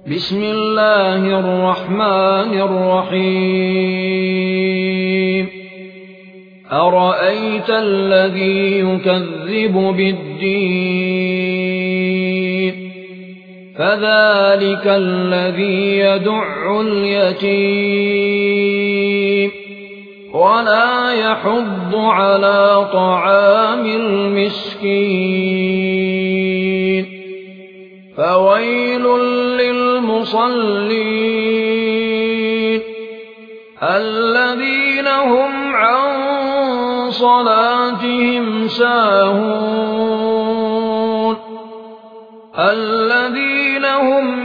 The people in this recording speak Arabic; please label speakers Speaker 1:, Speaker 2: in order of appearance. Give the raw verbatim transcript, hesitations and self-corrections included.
Speaker 1: بسم الله الرحمن الرحيم أرأيت الذي يكذب بالدين فذلك الذي يدع اليتيم ولا يحض على طعام المسكين فويل للمصلين الذين هم عن صلاتهم ساهون الذين هم